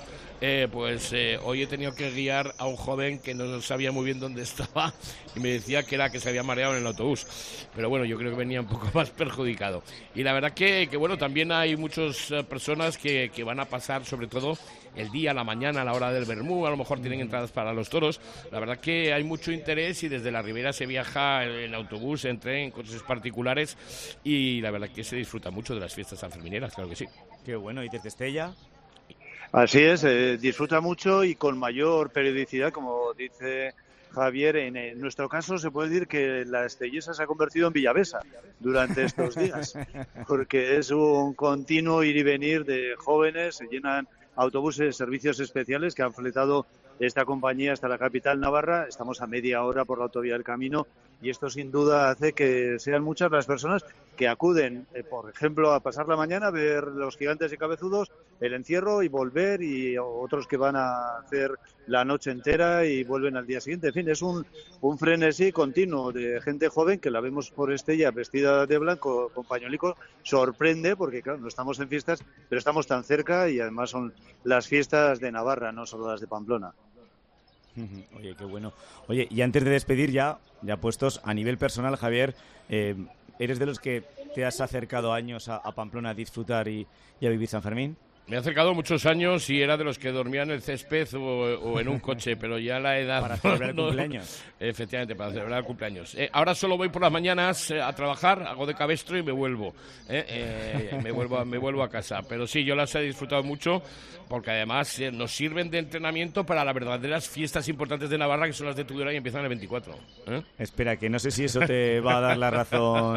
hoy he tenido que guiar a un joven que no sabía muy bien dónde estaba y me decía que se había mareado en el autobús. Pero bueno, yo creo que venía un poco más perjudicado. Y la verdad que también hay muchas personas que van a pasar, sobre todo el día, la mañana, a la hora del vermú, a lo mejor tienen entradas para los toros. La verdad que hay mucho interés y desde La Ribera se viaja en autobús, en tren, en coches particulares y la verdad que se disfruta mucho de las fiestas sanfermineras, claro que sí. Qué bueno, ¿y desde Estella? Así es, disfruta mucho y con mayor periodicidad, como dice Javier. En nuestro caso se puede decir que la Estellesa se ha convertido en Villavesa durante estos días, porque es un continuo ir y venir de jóvenes, se llenan autobuses, servicios especiales que han fletado esta compañía hasta la capital navarra. Estamos a media hora por la autovía del Camino y esto sin duda hace que sean muchas las personas que acuden, por ejemplo, a pasar la mañana, a ver los gigantes y cabezudos, el encierro y volver, y otros que van a hacer la noche entera y vuelven al día siguiente. En fin, es un frenesí continuo de gente joven que la vemos por Estella vestida de blanco con pañuelicos. Sorprende porque, claro, no estamos en fiestas, pero estamos tan cerca y además son las fiestas de Navarra, no solo las de Pamplona. Oye, qué bueno. Oye, y antes de despedir ya puestos a nivel personal, Javier, ¿eres de los que te has acercado años a Pamplona a disfrutar y a vivir San Fermín? Me he acercado muchos años y era de los que dormía en el césped o en un coche, pero ya la edad... Para celebrar el cumpleaños. Efectivamente, para celebrar el cumpleaños. Ahora solo voy por las mañanas a trabajar, hago de cabestro y me vuelvo. Me vuelvo a casa. Pero sí, yo las he disfrutado mucho porque además nos sirven de entrenamiento para las verdaderas fiestas importantes de Navarra, que son las de Tudela y empiezan el 24. Espera, que no sé si eso te va a dar la razón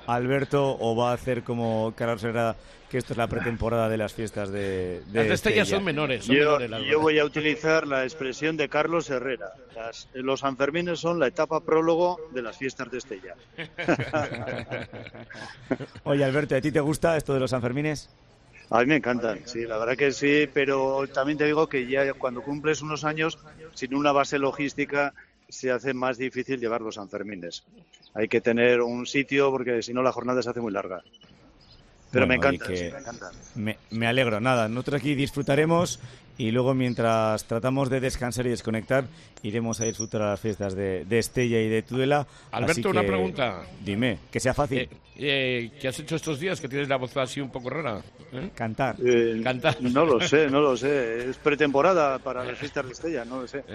Alberto, o va a hacer como Carlos Herrera, que esto es la pretemporada de las fiestas de Las de Estella son menores. Yo voy a utilizar la expresión de Carlos Herrera. Los Sanfermines son la etapa prólogo de las fiestas de Estella. Oye, Alberto, ¿a ti te gusta esto de los Sanfermines? A mí me encantan, sí, la verdad que sí, pero también te digo que ya cuando cumples unos años, sin una base logística, se hace más difícil llevar los Sanfermines. Hay que tener un sitio porque si no la jornada se hace muy larga. Pero bueno, me encanta, sí, me encanta. Me alegro. Nada, nosotros aquí disfrutaremos y luego mientras tratamos de descansar y desconectar, iremos a disfrutar a las fiestas de Estella y de Tudela. Alberto, una pregunta. Dime, que sea fácil. ¿Qué has hecho estos días? Que tienes la voz así un poco rara. Cantar. Cantar. No lo sé. Es pretemporada para las fiestas de Estella, no lo sé.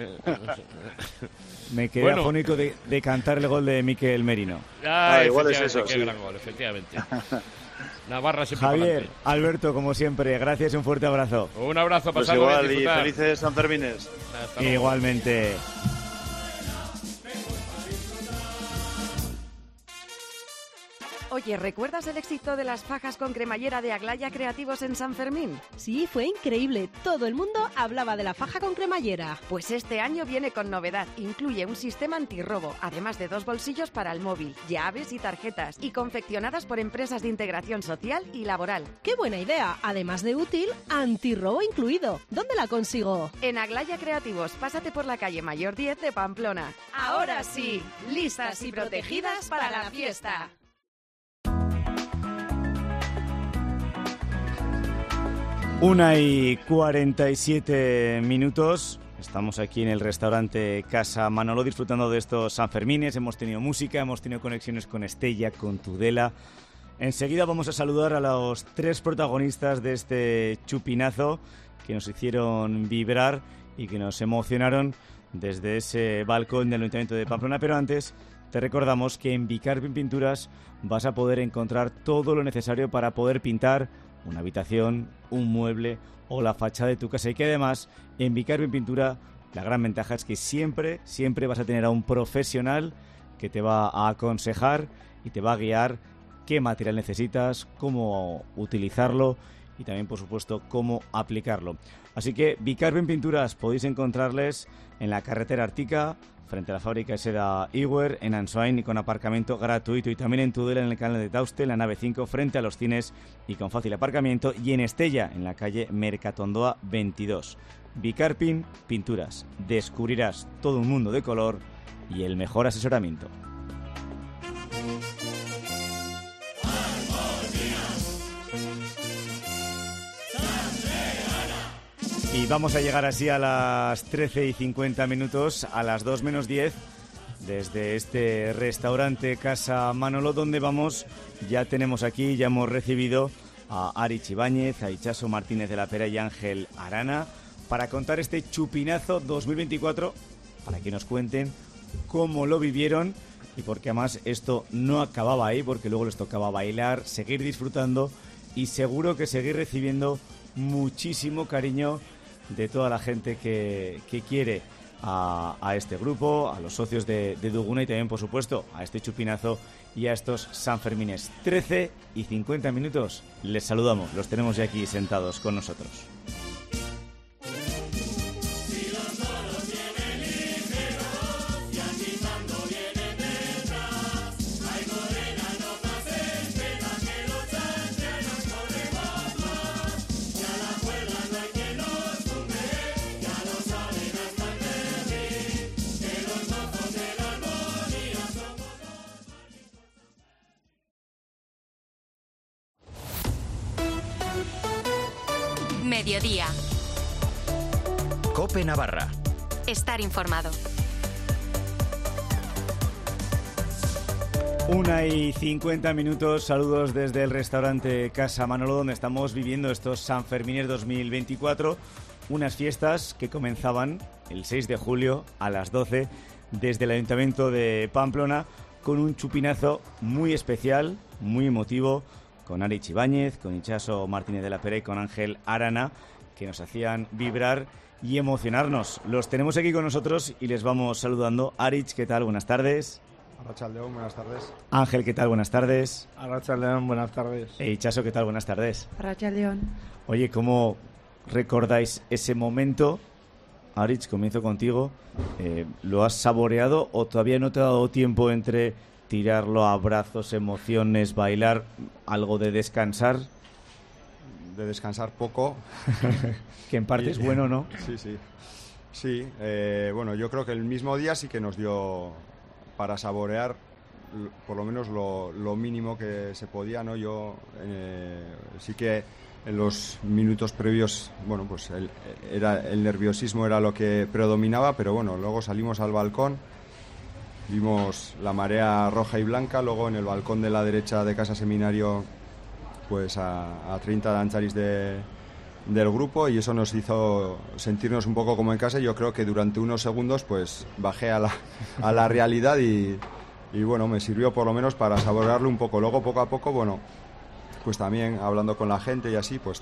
Me quedé afónico de cantar el gol de Miquel Merino. Igual es eso, qué sí. gran gol, efectivamente. Navarra siempre Javier, pa'lante. Alberto, como siempre, gracias y un fuerte abrazo. Un abrazo, pues pasado igual, bien, y felices Sanfermines. Igualmente. Oye, ¿recuerdas el éxito de las fajas con cremallera de Aglaya Creativos en San Fermín? Sí, fue increíble. Todo el mundo hablaba de la faja con cremallera. Pues este año viene con novedad. Incluye un sistema antirrobo, además de 2 bolsillos para el móvil, llaves y tarjetas, y confeccionadas por empresas de integración social y laboral. ¡Qué buena idea! Además de útil, antirrobo incluido. ¿Dónde la consigo? En Aglaya Creativos, pásate por la calle Mayor 10 de Pamplona. Ahora sí, listas y protegidas para la fiesta. 1:47. Estamos aquí en el restaurante Casa Manolo disfrutando de estos Sanfermines. Hemos tenido música, hemos tenido conexiones con Estella, con Tudela. Enseguida vamos a saludar a los 3 protagonistas de este chupinazo que nos hicieron vibrar y que nos emocionaron desde ese balcón del Ayuntamiento de Pamplona. Pero antes te recordamos que en Bicarpin Pinturas vas a poder encontrar todo lo necesario para poder pintar una habitación, un mueble o la fachada de tu casa, y que además en Bicarpin Pintura la gran ventaja es que siempre vas a tener a un profesional que te va a aconsejar y te va a guiar qué material necesitas, cómo utilizarlo y también, por supuesto, cómo aplicarlo. Así que Bicarpin Pinturas podéis encontrarles en la carretera Artica, frente a la fábrica de seda Iwer, en Ansoain, y con aparcamiento gratuito, y también en Tudela, en el canal de Tauste, en la nave 5, frente a los cines y con fácil aparcamiento, y en Estella, en la calle Mercatondoa 22. Bicarpin Pinturas. Descubrirás todo un mundo de color y el mejor asesoramiento. Y vamos a llegar así a las 13:50, a las 2 menos 10, desde este restaurante Casa Manolo, donde ya tenemos aquí, ya hemos recibido a Arich Ibáñez, a Itxaso Martínez de la Pera y Ángel Arana, para contar este chupinazo 2024, para que nos cuenten cómo lo vivieron, y porque además esto no acababa ahí, porque luego les tocaba bailar, seguir disfrutando y seguro que seguir recibiendo muchísimo cariño de toda la gente que quiere a este grupo, a los socios de Duguna, y también, por supuesto, a este chupinazo y a estos Sanfermines. 13:50, les saludamos, los tenemos ya aquí sentados con nosotros. Mediodía. COPE Navarra. Estar informado. 1:50, saludos desde el restaurante Casa Manolo, donde estamos viviendo estos Sanfermines 2024, unas fiestas que comenzaban el 6 de julio a las 12 desde el Ayuntamiento de Pamplona, con un chupinazo muy especial, muy emotivo, con Arich Ibáñez, con Itxaso Martínez de la Pera y con Ángel Arana, que nos hacían vibrar y emocionarnos. Los tenemos aquí con nosotros y les vamos saludando. Arich, ¿qué tal? Buenas tardes. Arratsaldeon, buenas tardes. Ángel, ¿qué tal? Buenas tardes. Arratsaldeon, buenas tardes. Chaso, ¿qué tal? Buenas tardes. Arratsaldeon. Oye, ¿cómo recordáis ese momento? Aritz, comienzo contigo. ¿Lo has saboreado o todavía no te ha dado tiempo entre tirarlo a abrazos, emociones, bailar, algo de descansar? De descansar poco. Que en parte es bueno, ¿no? Sí, bueno, yo creo que el mismo día sí que nos dio para saborear por lo menos lo mínimo que se podía, ¿no? Yo sí que en los minutos previos, bueno, pues el nerviosismo era lo que predominaba, pero bueno, luego salimos al balcón, vimos la marea roja y blanca, luego en el balcón de la derecha de Casa Seminario, pues a 30 danzaris del grupo, y eso nos hizo sentirnos un poco como en casa. Yo creo que durante unos segundos pues bajé a la realidad y bueno, me sirvió por lo menos para saborearlo un poco. Luego poco a poco, bueno, pues también hablando con la gente y así, pues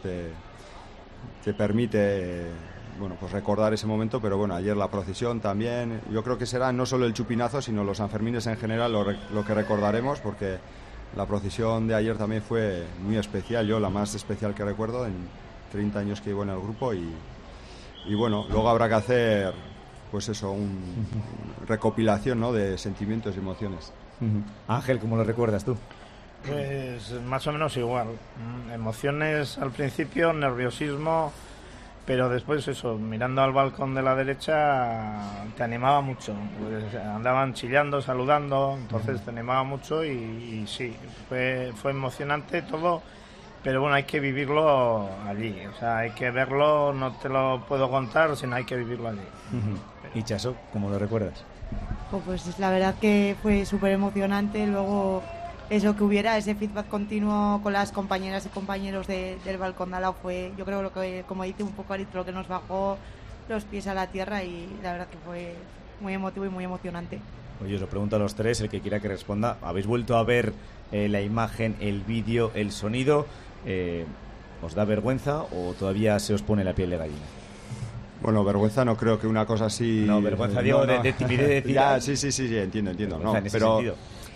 te permite bueno, pues recordar ese momento. Pero bueno, ayer la procesión también, yo creo que será no solo el chupinazo, sino los Sanfermines en general lo que recordaremos, porque la procesión de ayer también fue muy especial, yo la más especial que recuerdo en 30 años que llevo en el grupo, y bueno, luego habrá que hacer pues eso, una recopilación, ¿no?, de sentimientos y emociones. Ángel, ¿cómo lo recuerdas tú? Pues más o menos igual. Emociones al principio, nerviosismo, pero después eso, mirando al balcón de la derecha te animaba mucho. Pues andaban chillando, saludando, entonces te animaba mucho y sí, fue emocionante todo. Pero bueno, hay que vivirlo allí, o sea, hay que verlo, no te lo puedo contar, sino hay que vivirlo allí. ¿Y Chaso, cómo lo recuerdas? Pues la verdad que fue súper emocionante, luego eso, que hubiera ese feedback continuo con las compañeras y compañeros del balcón de al lado fue, yo creo, lo que, como dice un poco Aritz, lo que nos bajó los pies a la tierra, y la verdad que fue muy emotivo y muy emocionante. Oye, os lo pregunto a los tres, el que quiera que responda. ¿Habéis vuelto a ver la imagen, el vídeo, el sonido? ¿Os da vergüenza o todavía se os pone la piel de gallina? Bueno, vergüenza no creo que una cosa así... No, vergüenza, digo, de timidez. Ya, sí, entiendo. No, en ese pero sentido.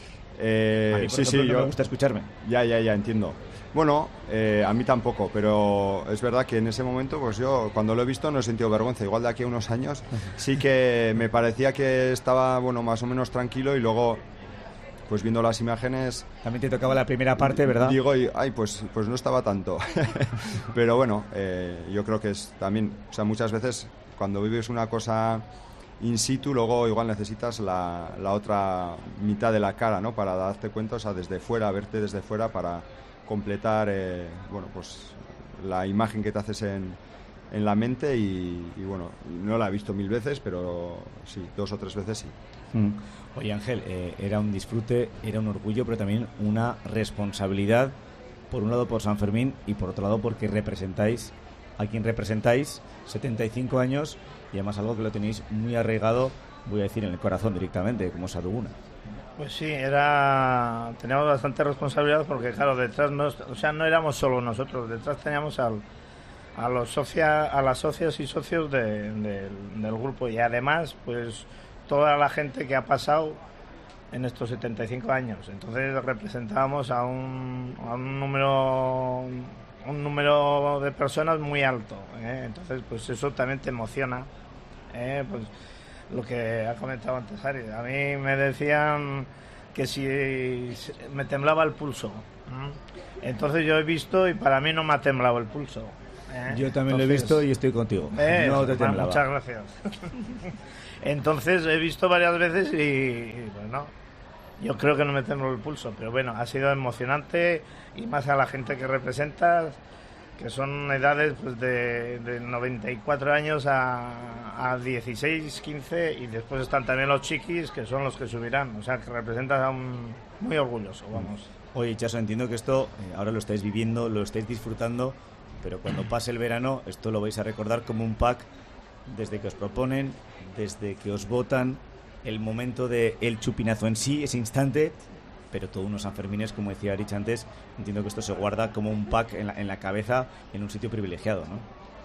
A mí, por ejemplo, no me gusta escucharme. Ya, entiendo. Bueno, a mí tampoco, pero es verdad que en ese momento, pues yo cuando lo he visto no he sentido vergüenza. Igual de aquí a unos años sí que me parecía que estaba, bueno, más o menos tranquilo, y luego, pues viendo las imágenes... También te tocaba la primera parte, ¿verdad? Digo, pues no estaba tanto. Pero bueno, yo creo que es también, o sea, muchas veces cuando vives una cosa in situ, luego igual necesitas la otra mitad de la cara, ¿no?, para darte cuenta, o sea, desde fuera, verte desde fuera para completar, bueno, pues la imagen que te haces en la mente, y bueno, no la he visto 1000 veces, pero sí, 2 o 3 veces sí. Oye, Ángel, era un disfrute, era un orgullo, pero también una responsabilidad, por un lado por San Fermín y por otro lado porque representáis a quien representáis, 75 años, y además algo que lo tenéis muy arraigado, voy a decir, en el corazón directamente, como Saduguna. Pues sí, teníamos bastante responsabilidad, porque claro, detrás no éramos solo nosotros, detrás teníamos a las socias y socios del grupo, y además pues toda la gente que ha pasado en estos 75 años. Entonces representábamos a un número de personas muy alto, entonces pues eso también te emociona, pues lo que ha comentado antes Ari. A mí me decían que si me temblaba el pulso, entonces yo he visto y para mí no me ha temblado el pulso. Yo también lo he visto y estoy contigo. No te temblaba. Muchas gracias. Entonces he visto varias veces y bueno, yo creo que no me tembló el pulso, pero bueno, ha sido emocionante, y más a la gente que representas, que son edades pues de 94 años a 16, 15, y después están también los chiquis, que son los que subirán, o sea, que representas a un muy orgulloso, vamos. Oye, Chaso, entiendo que esto ahora lo estáis viviendo, lo estáis disfrutando, pero cuando pase el verano esto lo vais a recordar como un pack, desde que os proponen, desde que os votan, el momento del chupinazo en sí, ese instante, pero todos unos Sanfermines, como decía Rich antes, entiendo que esto se guarda como un pack en la cabeza, en un sitio privilegiado, ¿no?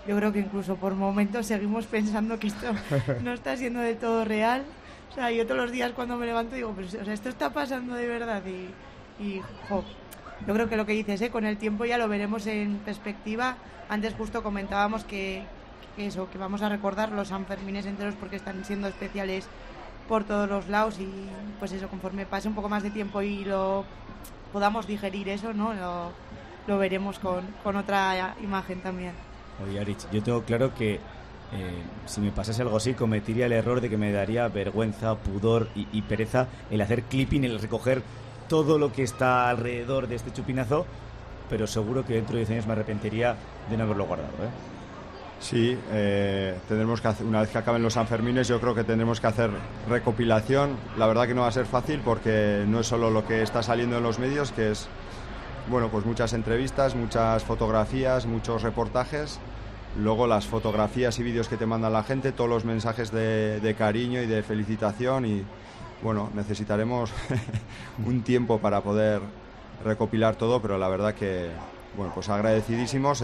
yo creo que incluso por momentos seguimos pensando que esto no está siendo del todo real. O sea, yo todos los días cuando me levanto digo, pero, o sea, esto está pasando de verdad y yo creo que lo que dices, con el tiempo ya lo veremos en perspectiva. Antes justo comentábamos que vamos a recordar los Sanfermines enteros porque están siendo especiales por todos los lados y pues eso, conforme pase un poco más de tiempo y lo podamos digerir eso, ¿no? Lo veremos con otra imagen también. Oye, Arich, yo tengo claro que si me pasase algo así cometería el error de que me daría vergüenza, pudor y pereza el hacer clipping, el recoger todo lo que está alrededor de este chupinazo, pero seguro que dentro de 10 años me arrepentiría de no haberlo guardado, Sí, tendremos que hacer, una vez que acaben los Sanfermines, yo creo que tendremos que hacer recopilación. La verdad que no va a ser fácil porque no es solo lo que está saliendo en los medios, que es, bueno, pues muchas entrevistas, muchas fotografías, muchos reportajes. Luego las fotografías y vídeos que te manda la gente, todos los mensajes de cariño y de felicitación y, bueno, necesitaremos un tiempo para poder recopilar todo, pero la verdad que, bueno, pues agradecidísimos.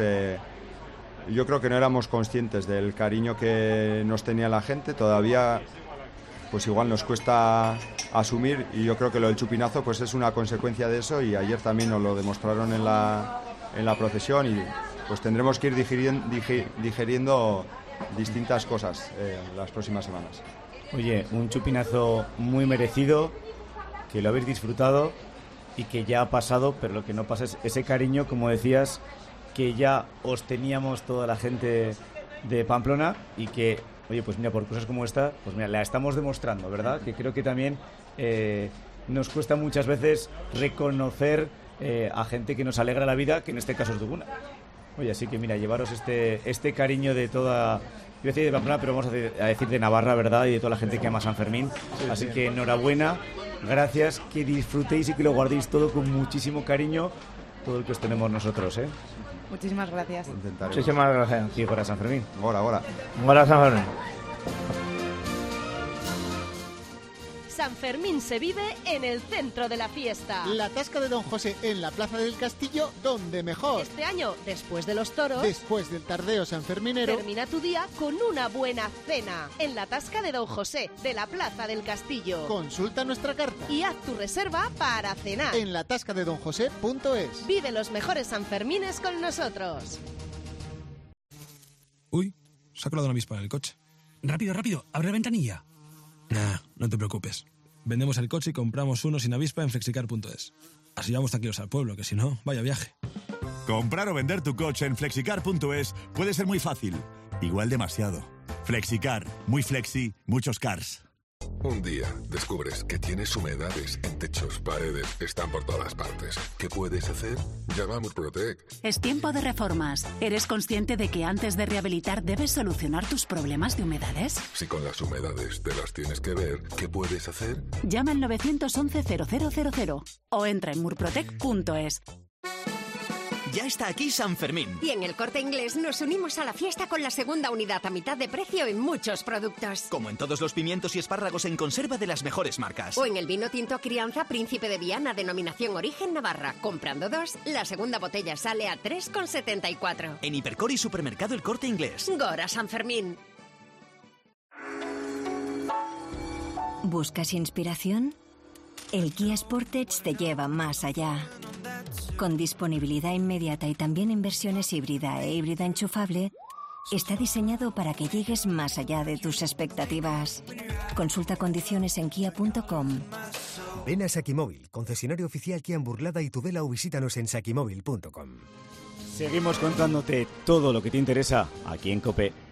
Yo creo que no éramos conscientes del cariño que nos tenía la gente, todavía pues igual nos cuesta asumir y yo creo que lo del chupinazo pues es una consecuencia de eso y ayer también nos lo demostraron en la procesión y pues tendremos que ir digiriendo distintas cosas las próximas semanas. Oye, un chupinazo muy merecido, que lo habéis disfrutado y que ya ha pasado, pero lo que no pasa es ese cariño, como decías, que ya os teníamos toda la gente de Pamplona y que, oye, pues mira, por cosas como esta, pues mira, la estamos demostrando, ¿verdad? Que creo que también nos cuesta muchas veces reconocer a gente que nos alegra la vida, que en este caso es Duguna. Oye, así que mira, llevaros este cariño de toda, yo voy a decir de Pamplona, pero vamos a decir de Navarra, ¿verdad? Y de toda la gente que ama San Fermín. Sí, así que enhorabuena, gracias, que disfrutéis y que lo guardéis todo con muchísimo cariño, todo el que os tenemos nosotros, Muchísimas gracias. Muchísimas gracias. Y ahora San Fermín. Ahora. Ahora San Fermín. San Fermín se vive en el centro de la fiesta. La Tasca de Don José en la Plaza del Castillo, donde mejor. Este año, después de los toros, después del tardeo sanferminero, termina tu día con una buena cena. En la Tasca de Don José, de la Plaza del Castillo. Consulta nuestra carta y haz tu reserva para cenar. En latascadedonjosé.es. Vive los mejores Sanfermines con nosotros. Uy, se ha colado una avispa en el coche. Rápido, abre la ventanilla. Nah, no te preocupes. Vendemos el coche y compramos uno sin avispa en flexicar.es. Así vamos tranquilos al pueblo, que si no, vaya viaje. Comprar o vender tu coche en flexicar.es puede ser muy fácil. Igual demasiado. Flexicar. Muy flexi, muchos cars. Un día descubres que tienes humedades en techos, paredes, están por todas partes. ¿Qué puedes hacer? Llama a Murprotec. Es tiempo de reformas. ¿Eres consciente de que antes de rehabilitar debes solucionar tus problemas de humedades? Si con las humedades te las tienes que ver, ¿qué puedes hacer? Llama al 911-0000 o entra en murprotec.es. Ya está aquí San Fermín. Y en El Corte Inglés nos unimos a la fiesta con la segunda unidad a mitad de precio en muchos productos. Como en todos los pimientos y espárragos en conserva de las mejores marcas. O en el vino tinto Crianza Príncipe de Viana, denominación Origen Navarra. Comprando 2, la segunda botella sale a 3,74. En Hipercor y Supermercado El Corte Inglés. Gora San Fermín. ¿Buscas inspiración? El Kia Sportage te lleva más allá. Con disponibilidad inmediata y también en versiones híbrida e híbrida enchufable, está diseñado para que llegues más allá de tus expectativas. Consulta condiciones en kia.com. Ven a Sakimóvil, concesionario oficial Kia en Burlada y Tudela, o visítanos en sakimóvil.com. Seguimos contándote todo lo que te interesa aquí en COPE.